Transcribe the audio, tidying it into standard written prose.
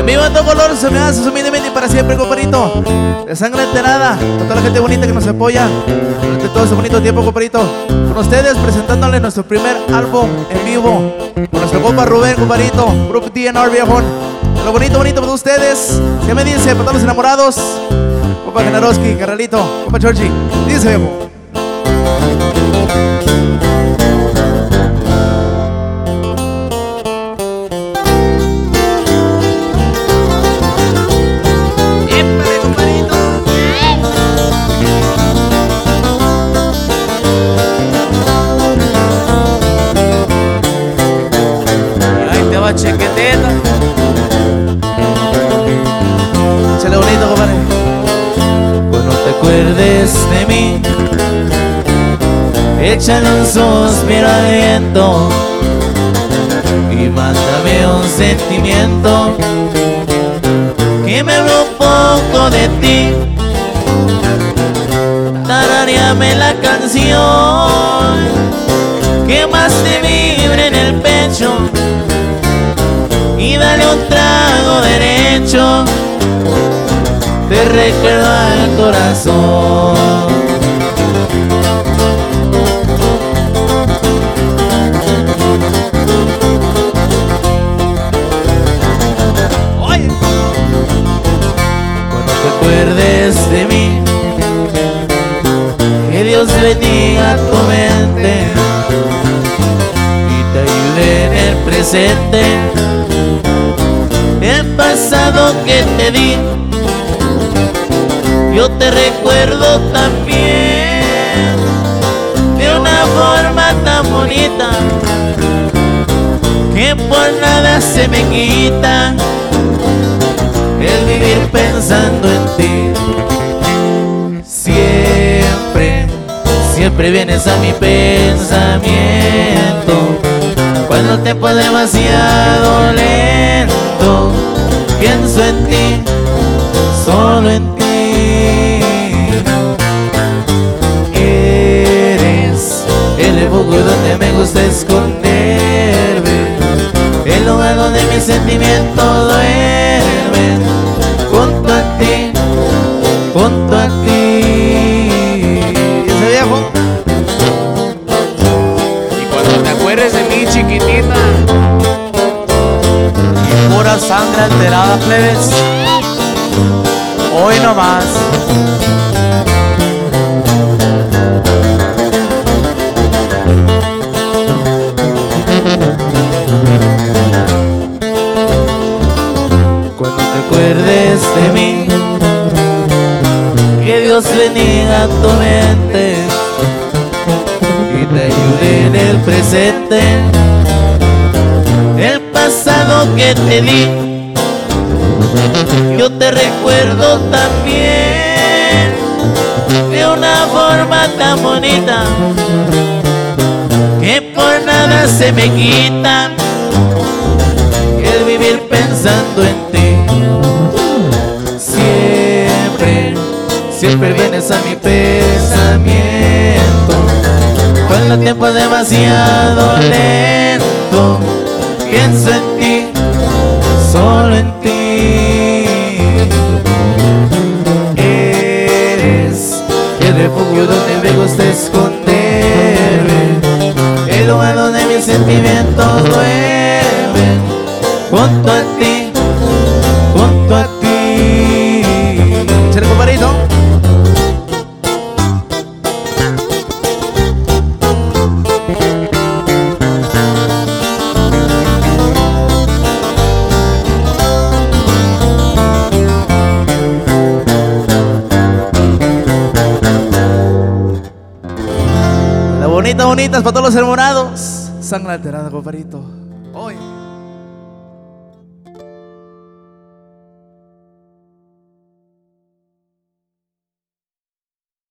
Viva en todo color, se me hace humildemente y para siempre, compadrito. De sangre alterada, con toda la gente bonita que nos apoya durante todo este bonito tiempo, compadrito. Con ustedes presentándole nuestro primer álbum en vivo con nuestro compa Rubén, compadrito, Grupo DNR viejón. Lo bonito para ustedes. ¿Qué me dice? Para todos los enamorados, compa Generoski, carnalito, compa Chorchi. Dice, viejo. Chequeteta. Échale bonito, compadre. Cuando te acuerdes de mí, échale un suspiro al viento y mándame un sentimiento que me hable un poco de ti. Tarareame la canción que más te vibre en el pecho y dale un trago derecho, te recuerdo al corazón. Oye. Cuando te acuerdes de mí, que Dios bendiga tu mente y te ayude en el presente. El pasado que te di, yo te recuerdo también de una forma tan bonita que por nada se me quita el vivir pensando en ti. Siempre vienes a mi pensamiento cuando el tiempo es demasiado lento. Pienso en ti, solo en ti. Eres el refugio donde me gusta esconderme, el lugar donde mis sentimientos duermen. Junto a ti, junto a ti. Ese viejo. Y cuando te acuerdes de mí, chiquitita, pura sangre alterada, plebes, hoy nomás. Cuando te acuerdes de mí, que Dios bendiga tu mente y te ayude en el presente. El pasado que te di, yo te recuerdo también de una forma tan bonita que por nada se me quita el vivir pensando en ti. Siempre vienes a mi pensamiento cuando el tiempo es demasiado lento. Pienso en ti, solo en ti. Eres el refugio donde me gusta esconderme, el lugar donde mis sentimientos duermen. Junto a ti, junto a ti. Échale, compadrito. Bonitas para todos los enamorados. Sangre alterada, compadrito. Hoy.